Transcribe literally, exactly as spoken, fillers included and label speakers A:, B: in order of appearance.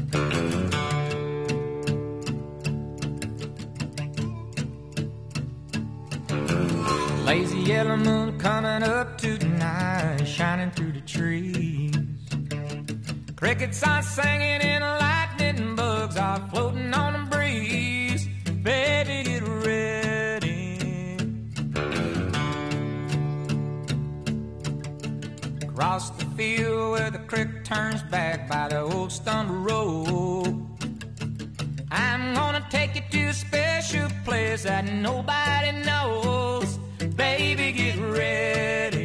A: Lazy yellow moon coming up tonight, shining through the trees. Crickets are singing and lightning bugs are floating on the breeze. Baby, get ready. Across the field where the creek turns back by the old stumble road, I'm gonna take you to a special place that nobody knows. Baby, get ready.